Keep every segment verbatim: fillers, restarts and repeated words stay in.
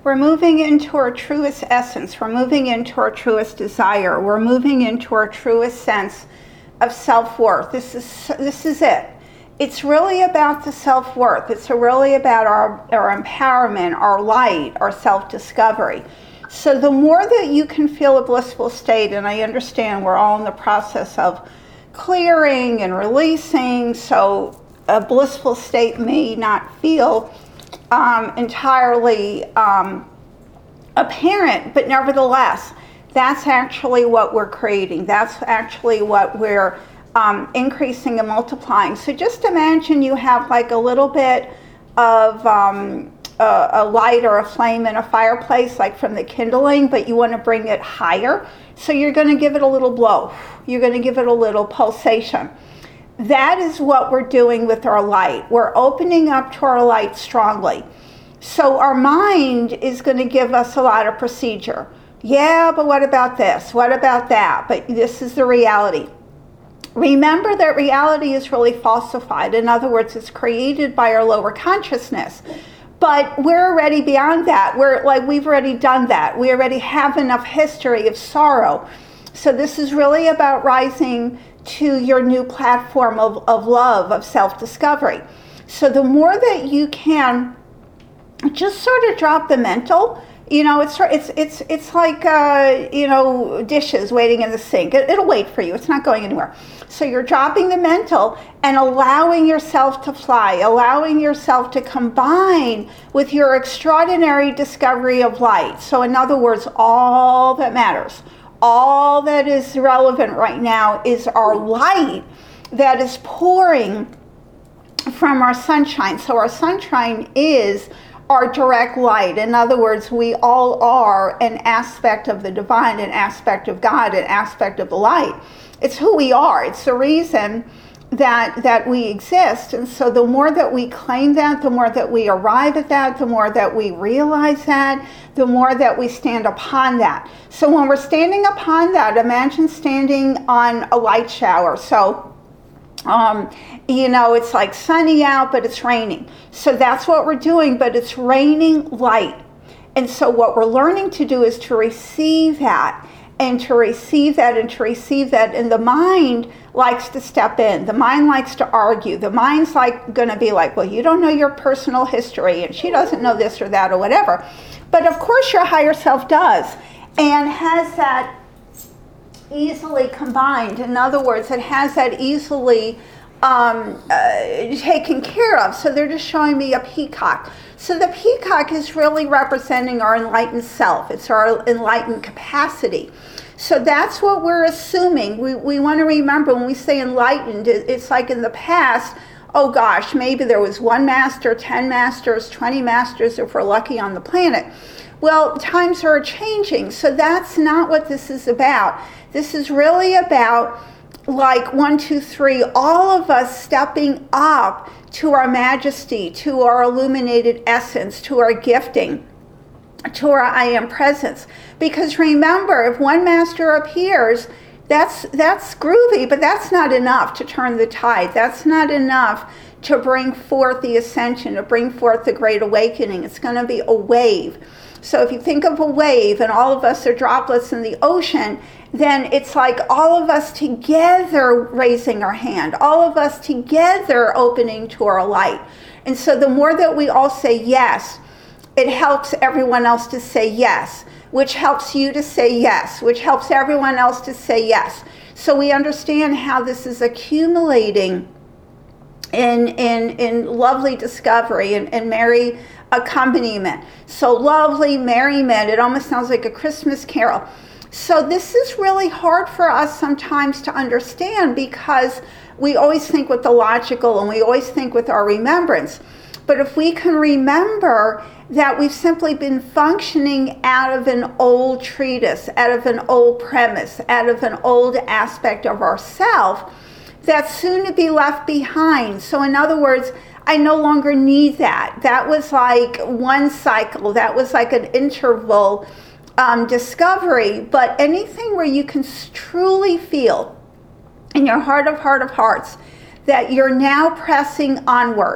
We're moving into our truest essence. We're moving into our truest desire. We're moving into our truest sense of self-worth. This is this is it. It's really about the self-worth. It's really about our, our empowerment, our light, our self-discovery. So the more that you can feel a blissful state, and I understand we're all in the process of clearing and releasing, so a blissful state may not feel um, entirely um, apparent, but nevertheless, that's actually what we're creating. That's actually what we're um, increasing and multiplying. So just imagine you have like a little bit of um, a, a light or a flame in a fireplace, like from the kindling, but you want to bring it higher. So you're going to give it a little blow. You're going to give it a little pulsation. That is what we're doing with our light. We're opening up to our light strongly. So our mind is going to give us a lot of procedure. Yeah, but what about this? What about that? But this is the reality. Remember that reality is really falsified. In other words, it's created by our lower consciousness. But we're already beyond that. We're like, we've already done that. We already have enough history of sorrow. So this is really about rising to your new platform of, of love, of self-discovery. So the more that you can just sort of drop the mental, you know, it's it's it's it's like uh, you know, dishes waiting in the sink. It, it'll wait for you. It's not going anywhere. So you're dropping the mental and allowing yourself to fly, allowing yourself to combine with your extraordinary discovery of light. So in other words, all that matters, all that is relevant right now is our light that is pouring from our sunshine. So our sunshine is our direct light. In other words, we all are an aspect of the divine, an aspect of God, an aspect of the light. It's who we are. It's the reason that that we exist. And so the more that we claim that, the more that we arrive at that, the more that we realize that, the more that we stand upon that. So when we're standing upon that, imagine standing on a light shower. So Um, you know, it's like sunny out, but it's raining. So that's what we're doing, but it's raining light. And so what we're learning to do is to receive that, and to receive that, and to receive that. And the mind likes to step in. The mind likes to argue. The mind's like going to be like, well, you don't know your personal history, and she doesn't know this or that or whatever. But of course your higher self does, and has that easily combined. In other words, it has that easily um, uh, taken care of. So they're just showing me a peacock. So the peacock is really representing our enlightened self. It's our enlightened capacity. So that's what we're assuming. We, we want to remember when we say enlightened, it's like in the past, oh gosh, maybe there was one master, ten masters, twenty masters if we're lucky on the planet. Well, times are changing, so that's not what this is about. This is really about, like, one, two, three, all of us stepping up to our majesty, to our illuminated essence, to our gifting, to our I am presence. Because remember, if one master appears, that's that's groovy, but that's not enough to turn the tide. That's not enough to bring forth the ascension, to bring forth the great awakening. It's going to be a wave. So if you think of a wave and all of us are droplets in the ocean, then it's like all of us together raising our hand, all of us together opening to our light. And so the more that we all say yes, it helps everyone else to say yes, which helps you to say yes, which helps everyone else to say yes. So we understand how this is accumulating in in in lovely discovery and, and merry accompaniment. So lovely merriment. It almost sounds like a Christmas carol. So this is really hard for us sometimes to understand, because we always think with the logical and we always think with our remembrance. But if we can remember that we've simply been functioning out of an old treatise, out of an old premise, out of an old aspect of ourself, that's soon to be left behind. So in other words, I no longer need that. That was like one cycle. That was like an interval um, discovery. But anything where you can truly feel in your heart of heart of hearts that you're now pressing onward,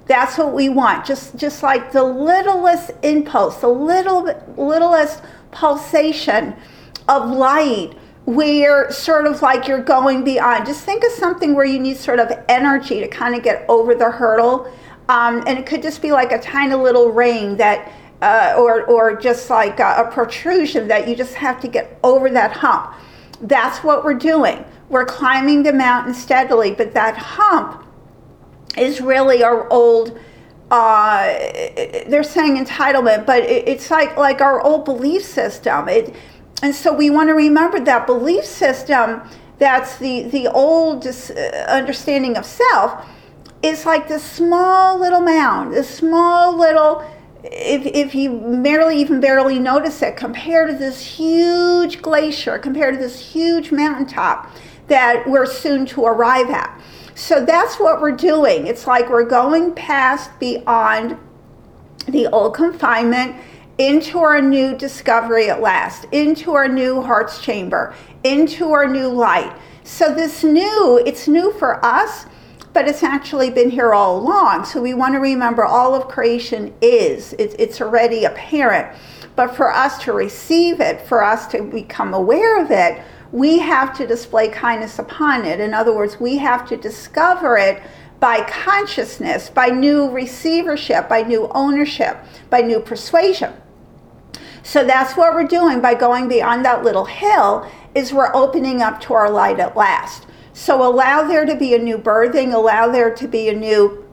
That's what we want. Just just like the littlest impulse, the little littlest pulsation of light, where sort of like you're going beyond. Just think of something where you need sort of energy to kind of get over the hurdle. Um, and it could just be like a tiny little ring that, uh, or, or just like a, a protrusion that you just have to get over that hump. That's what we're doing. We're climbing the mountain steadily, but that hump is really our old, uh, they're saying entitlement, but it, it's like, like our old belief system. It, and so we want to remember that belief system, that's the, the old dis, uh, understanding of self, is like this small little mound, this small little, if, if you merely even barely notice it, compared to this huge glacier, compared to this huge mountaintop that we're soon to arrive at. So that's what we're doing. It's like we're going past beyond the old confinement into our new discovery at last, into our new heart's chamber, into our new light. So this new, it's new for us, but it's actually been here all along. So we want to remember all of creation is, it's, it's already apparent. But for us to receive it, for us to become aware of it, we have to display kindness upon it. In other words, we have to discover it by consciousness, by new receivership, by new ownership, by new persuasion. So that's what we're doing by going beyond that little hill, is we're opening up to our light at last. So allow there to be a new birthing, allow there to be a new,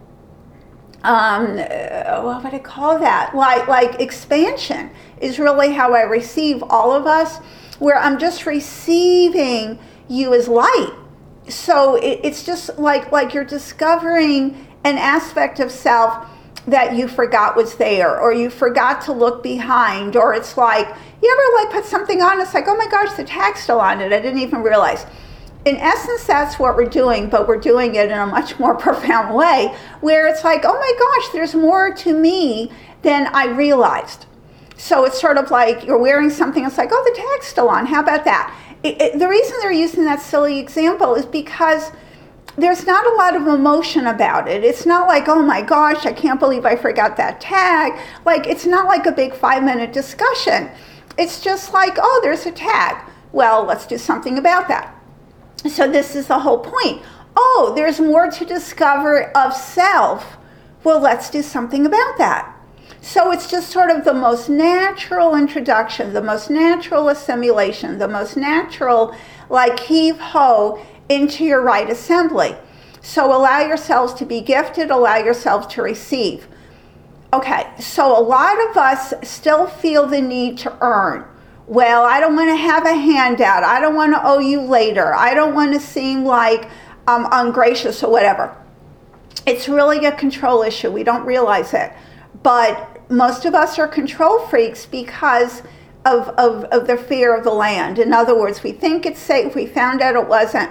um, what would I call that? Like, like expansion is really how I receive all of us, where I'm just receiving you as light. So it, it's just like, like you're discovering an aspect of self that you forgot was there, or you forgot to look behind, or it's like, you ever like put something on, it's like, oh my gosh, the tag's still on it, I didn't even realize. In essence, that's what we're doing, but we're doing it in a much more profound way, where it's like, oh my gosh, there's more to me than I realized. So it's sort of like you're wearing something, it's like, oh, the tag's still on, how about that? It, it, the reason they're using that silly example is because there's not a lot of emotion about it. It's not like, oh my gosh, I can't believe I forgot that tag. Like, it's not like a big five-minute discussion. It's just like, oh, there's a tag. Well, let's do something about that. So this is the whole point. Oh, there's more to discover of self. Well, let's do something about that. So it's just sort of the most natural introduction, the most natural assimilation, the most natural, like, heave-ho into your right assembly. So allow yourselves to be gifted, allow yourselves to receive. Okay, so a lot of us still feel the need to earn. Well, I don't want to have a handout. I don't want to owe you later. I don't want to seem like I'm ungracious or whatever. It's really a control issue. We don't realize it. But most of us are control freaks because of, of, of the fear of the land. In other words, we think it's safe. We found out it wasn't.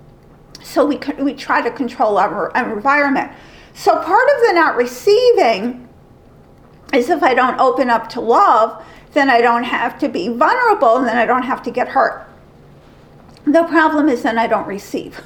So we, we try to control our, our environment. So part of the not receiving is if I don't open up to love, then I don't have to be vulnerable, and then I don't have to get hurt. The problem is then I don't receive.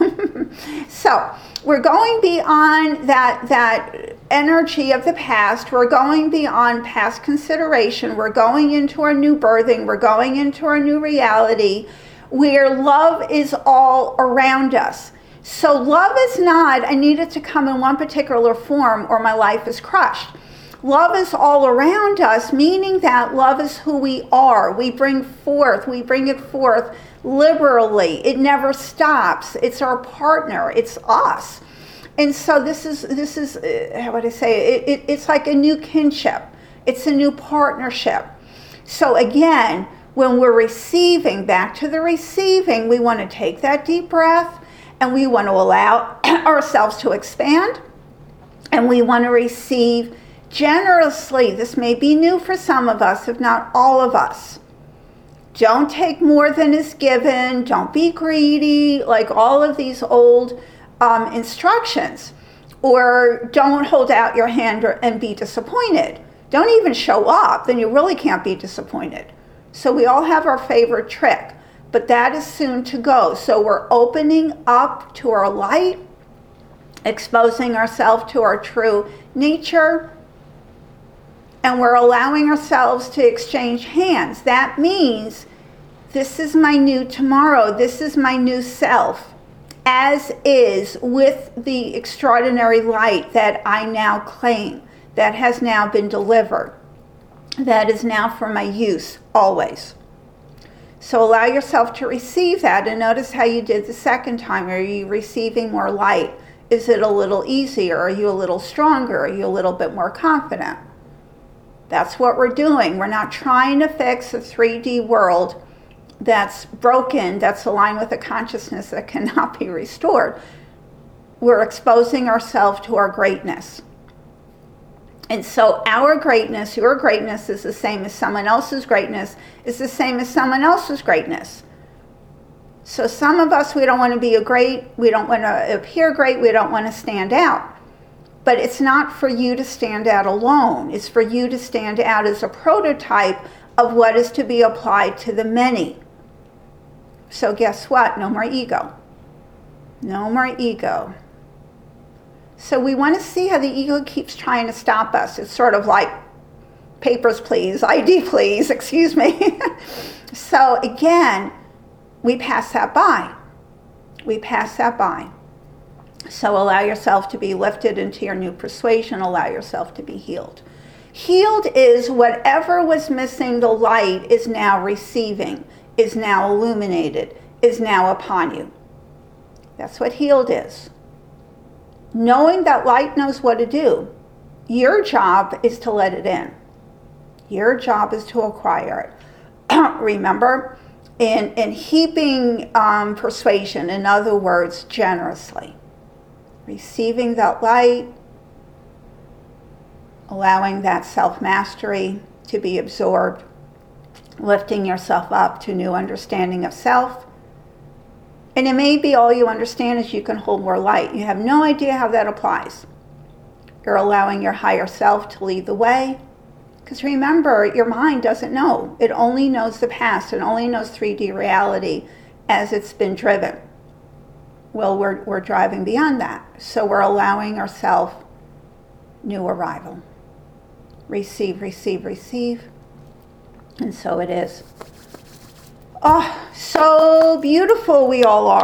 So we're going beyond that, that energy of the past. We're going beyond past consideration. We're going into our new birthing. We're going into our new reality where love is all around us. So love is not, I need it to come in one particular form or my life is crushed. Love is all around us, meaning that love is who we are. We bring forth, we bring it forth liberally. It never stops. It's our partner. It's us. And so this is, this is uh, how would I say, it, it, it's like a new kinship. It's a new partnership. So again, when we're receiving, back to the receiving, we want to take that deep breath and we want to allow ourselves to expand and we want to receive generously. This may be new for some of us, if not all of us. Don't take more than is given. Don't be greedy, like all of these old um, instructions. Or don't hold out your hand or, and be disappointed. Don't even show up, then you really can't be disappointed. So we all have our favorite trick, but that is soon to go. So we're opening up to our light, exposing ourselves to our true nature, and we're allowing ourselves to exchange hands. That means this is my new tomorrow. This is my new self, as is, with the extraordinary light that I now claim, that has now been delivered, that is now for my use always. So allow yourself to receive that, and notice how you did the second time. Are you receiving more light? Is it a little easier? Are you a little stronger? Are you a little bit more confident? That's what we're doing. We're not trying to fix a three D world that's broken, that's aligned with a consciousness that cannot be restored. We're exposing ourselves to our greatness. And so our greatness, your greatness, is the same as someone else's greatness, is the same as someone else's greatness. So some of us, we don't want to be a great, we don't want to appear great, we don't want to stand out. But it's not for you to stand out alone. It's for you to stand out as a prototype of what is to be applied to the many. So guess what? No more ego. No more ego. So we want to see how the ego keeps trying to stop us. It's sort of like, papers please, I D please, excuse me. So again, we pass that by. We pass that by. So allow yourself to be lifted into your new persuasion. Allow yourself to be healed. Healed is whatever was missing, the light is now receiving, is now illuminated, is now upon you. That's what healed is. Knowing that light knows what to do. Your job is to let it in. Your job is to acquire it. Remember, in, in heaping um, persuasion, in other words, generously. Receiving that light, allowing that self-mastery to be absorbed, lifting yourself up to new understanding of self. And it may be all you understand is you can hold more light. You have no idea how that applies. You're allowing your higher self to lead the way. Because remember, your mind doesn't know. It only knows the past. It only knows three D reality as it's been driven. Well, we're, we're driving beyond that. So we're allowing ourselves new arrival. Receive, receive, receive. And so it is. Oh, so beautiful we all are.